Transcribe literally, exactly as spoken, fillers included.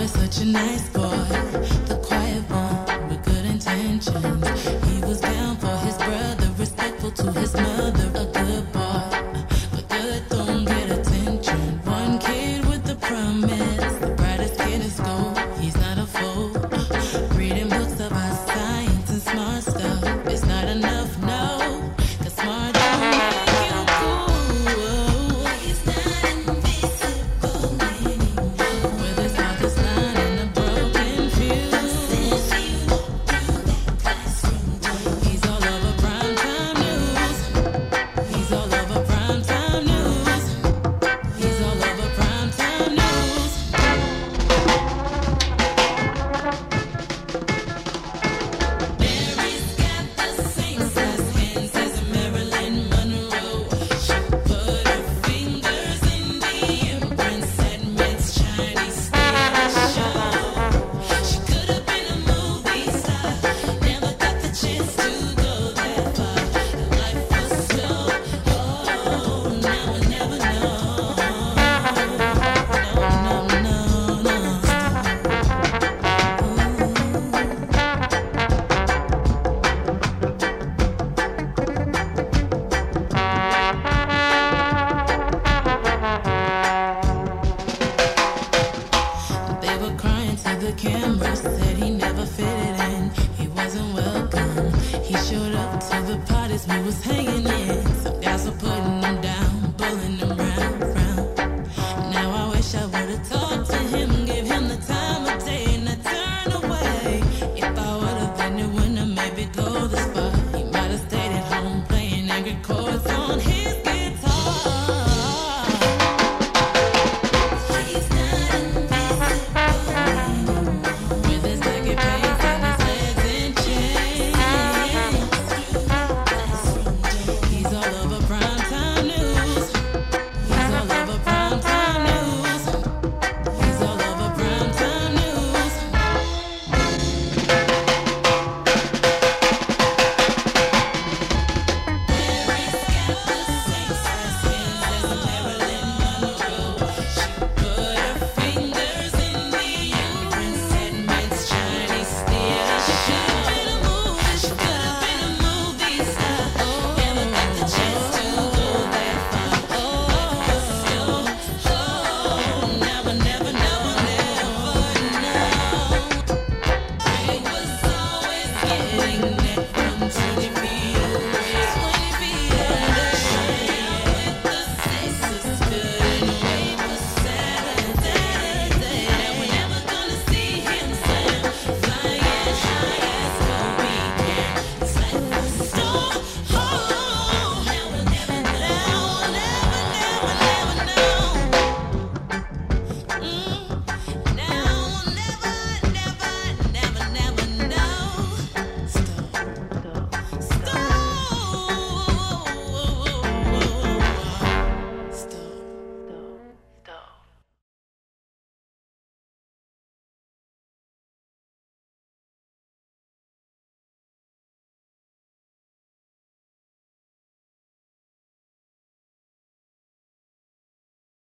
Such a nice boy, the quiet one with good intentions. He was down for his brother, respectful to his mother, a good boy, but good don't get attention. One kid with the promise, the brightest kid in school. He's not a fool, reading books about science and smart stuff. It's not enough, no, 'cause smart don't make you cool. He's not invisible anymore. With his father's line and a broken fuse. He's all over primetime news. He's all over primetime news. He's all over primetime news. Mary's got the same size hands as Marilyn Monroe. She put her fingers in the imprints that Met's Chinese stage show. She could have been a movie star, never got the chance to go that far. Life was slow. Oh, now I never know. No, no, no, no. They were crying to the camera, said he never fitted in. He wasn't welcome. He showed up to the parties we was hanging in. Some guys were putting